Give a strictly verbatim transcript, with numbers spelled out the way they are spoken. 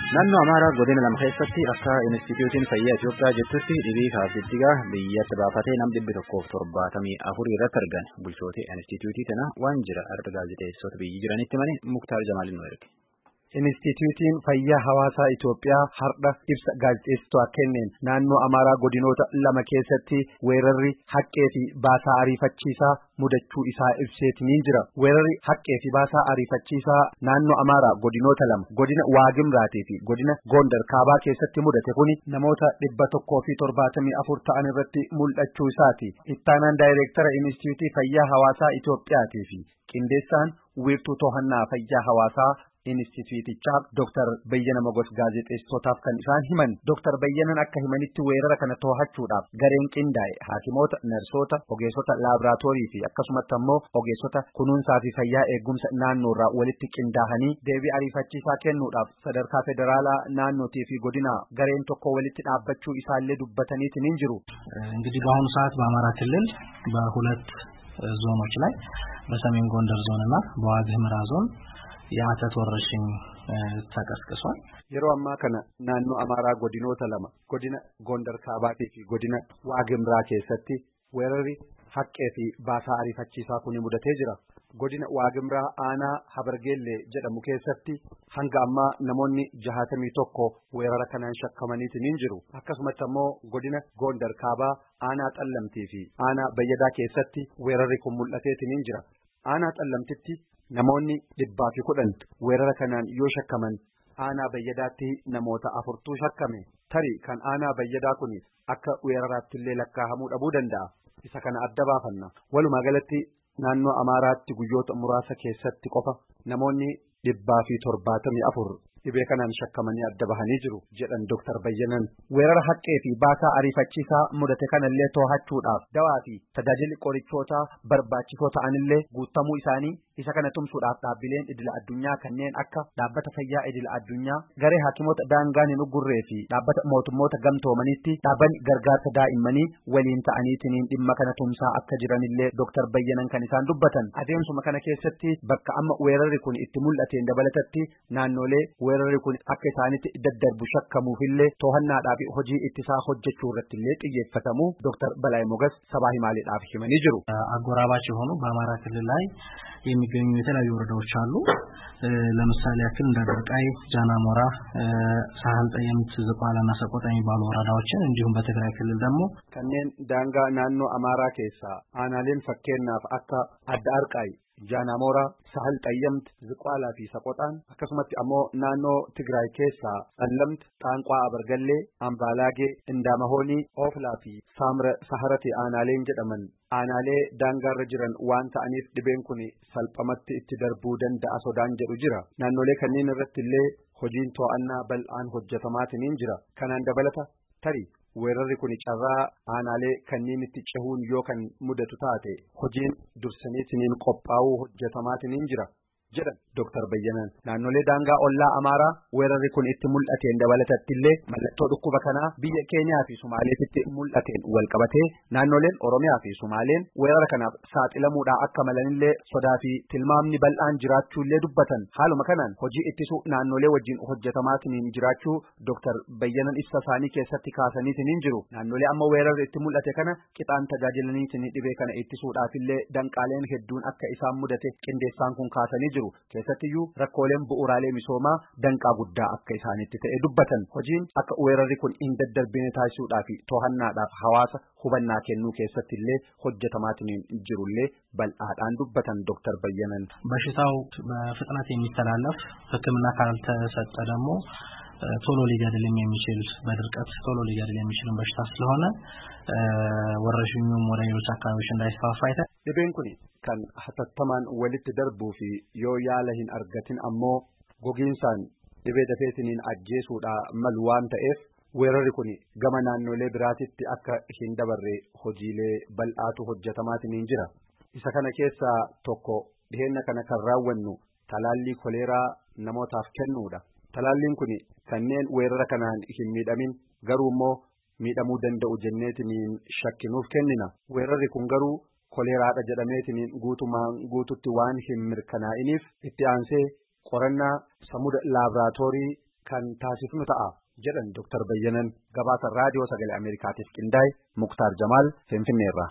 Naannoo Amaaraa godina lama keessatti akka Inistituutiin Fayyaa Itoophiyaa jettutti dhibii kaasittigaa biyyatti baafatee nam dhibbi tokkoof torbaatamii afurii irratti argan. Bulchootii Inistituutii kana waan jira arga gaazexeessota biyyi jiranitti malee Muktaar Jamaalin nu erge. Inistituutiin Fayyaa Hawaasaa Itoophiyaa har'a ibsa gaazexeessitoota kenneen naannoo Amaaraa godinoota lama keessatti weerarri haqqee fi baasaa ariifachiisaa mudachuu isaa ibseetiin jira. Weerarri haqqee fi baasaa ariifachiisaa naannoo Amaaraa godinoota lama godina Waagimraatii fi godina Gondar Kaabaa keessatti mudate kuni namoota dhibba tokkoo fi torbaatamii afur ta'an irratti mul'achuu isaati. Ittaanaan daayireektara Inistituutii Fayyaa Hawaasaa Itoophiyaatii fi qindeessaan wiirtuu to'annaa fayyaa hawaasaa Inistituutichaa Doktar Bayyana Mogos gaazexeessitootaaf kan isaan himan. Doktar Bayyanan akka himanitti weerara kana to'achuudhaaf gareen qindaa'e haakimoota, narsoota, ogeessota laaboraatoorii fi akkasumas immoo ogeessota kunuunsaa fi fayyaa eegumsa naannoorraa walitti qindaa'anii deebii ariifachiisaa kennuudhaaf sadarkaa federaalaa naannootii fi godinaa gareen tokko walitti dhaabbachuu isaallee dubbataniitiin hin jiru. እንግዲህ በአሁኑ ሰዓት በአማራ ክልል በሁለት ዞኖች ላይ በሰሜን ጎንደር ዞንና በዋግ ኽምራ ዞን የአተት ወረርሽኝ ተቀስቅሷል። yeroo ammaa kana naannoo Amaaraa godinoota lama godina Gondar Kaabaatii fi godina Waagimraa keessatti weerarri haqqee fi baasaa ariifachiisaa kun mudatee jira. Godina Waagimraa aanaa Habargeellee jedhamu keessatti hanga ammaa namoonni jahatamii tokko weerara kanaan shakkamaniitiin hin jiru. Akkasumas immoo godina Gondar Kaabaa aanaa Xallamtii fi aanaa Bayyadaa keessatti weerarri kun mul'ateetiin hin jira. Aanaa Xallamtitti namoonni dhibbaa fi kudhan weerara kanaan yoo shakkaman aanaa Bayyadaatti namoota afurtuu shakkame. Tarii kan aanaa Bayyadaa kun akka weeraraatti illee lakkaa'amuu dhabuu danda'a. Isa kana adda baafanna. Walumaa galatti naannoo Amaaraatti guyyoota muraasa keessatti qofa namoonni dhibbaa fi torbaatamii afur dhibee kanaan shakkamanii adda bahanii jiru jedhan Doktar Bayyanan. Weerara haqqee fi baasaa ariifachiisaa mudate kanallee to'achuudhaaf dawaa fi tajaajilli qorichootaa barbaachisoo ta'anillee guutamuu isaanii isa kana tumsuudhaaf dhaabbileen idila addunyaa kanneen akka dhaabbata fayyaa idila addunyaa, garee haakimoota daangaan hin uggurree fi dhaabbata mootummoota gamtoomaniitti dhaabbanni gargaarsa daa'immanii waliin ta'aniitiin dhimma kana tumsaa akka jiranillee Doktar Bayyanan kan isaan dubbatan. Adeemsuma kana keessatti bakka amma weerarri kun itti mul'ateen dabalatatti naannolee weerarri kun akka isaanitti daddarbu shakkamuufillee to'annaadhaa fi hojii ittisaa hojjechuu irrattillee xiyyeeffatamu Doktar Balaay Mogas sabaa himaaleedhaaf himanii jiru. አጎራባች የሆኑ በአማራ ክልል ላይ የሚገኙ የተለያዩ ወረዳዎች አሉ። ለምሳሌ ያክል እንደ ድርቃይ፣ ጃናሞራ፣ ሳህል ጠየምት፣ ዝቋላና ሰቆጣ የሚባሉ ወረዳዎችን እንዲሁም በትግራይ ክልል ደግሞ ከነን ዳንጋ ናኖ አማራ ኬሳ አናሌን ፈኬናፍ አካ አዳርቃይ Jaanamoora, Sahal Xayyamt, Ziqaalaa fi Saqotaan akkasumatti ammoo naannoo Tigraay keessaa Xallamt, Xaanqaa Abargallee, Ambaalaagee, Indaamahoonii, Ooflaa fi Saamra Saharati aanaaleen jedhaman aanaalee daangaarra jiran waan ta'aniif dhibeen kun salphamatti itti darbuu danda'a sodaan jedhu jira. Naannolee kanneen irratti illee hojiin to'annaa bal'aan hojjetamaatiin jira. Kanaan dabalata tarii weerarri kun carraa aanaalee kanneen itti cehuun yoo kan mudatu taate hojiin dursaniitiin qophaa'uu hojjetamaatiin jira jedhan Doktar Bayyanan. Naannolee daangaa ollaa Amaaraa weerarri kun itti mul'ateen dabalatatti illee mallattoo dhukkuba kanaa biyya Keenyaa fi Sumaaleetti mul'ateen wal qabatee naannoleen Oromiyaa fi Sumaaleen weerara kanaaf saaxilamuudhaa akka malanillee sodaa fi tilmaamni bal'aan jiraachuullee dubbatan. Haaluma kanaan hojii ittisuu naannolee wajjin hojjetamaatiin jiraachuu Doktar Bayyanan ibsa isaanii keessatti kaasaniitiin jiru. Naannolee amma weerarri itti mul'ate kana qixaan tajaajilaniitiin dhibee kana ittisuudhaafillee danqaaleen hedduun akka isaan mudate qindeessaan kun kaasanii jiru. Keessattiyyuu rakkooleen bu'uuraalee misoomaa danqaa guddaa akka isaanitti ta'e dubbatan. Hojiin akka weerarri kun hin daddarbine taasisuudhaa fi to'annaadhaaf hawaasa hubannaa kennuu keessatti illee hojjetamaatiin jirullee bal'aadhaan dubbatan Doktar Bayyanan. በሽታው በፍጥነት የሚተላለፍ ሕክምና ካልተሰጠ ደግሞ ቶሎ ሊገድል የሚችል በድርቀት ቶሎ ሊገድል የሚችል በሽታ ስለሆነ ወረርሽኙም ወደ ሌሎች አካባቢዎች እንዳይስፋፋ ይታል። dhibeen kun kan hatattamaan walitti darbuu fi yoo yaala hin argatin ammoo gogiinsaan dhibee dafeetiin ajjeesuudha malu waan ta'eef weerarri kun gama naannolee biraatitti akka hin dabarre hojiilee bal'aatu hojjetamaatiin jira. Isa kana keessaa tokko dhiheenna kana kan raawwannu talaallii koleeraa namootaaf kennuudha. Talaalliin kun kanneen weerara kanaan hin miidhamin garuu immoo miidhamuu danda'u jenneetiin shakkinuuf kennina. Weerarri kun garuu koleeraadha jedhameetiin guutumaan guututti waan hin mirkanaa'iniif itti aansee qorannaa samuda laaboraatoorii kan taasifnu ta'a jedhan Dooktar Bayyanan gabaasa raadiyoo sagalee Ameerikaatiif qindaa'e Muktaar Jamaal Finfinneerraa.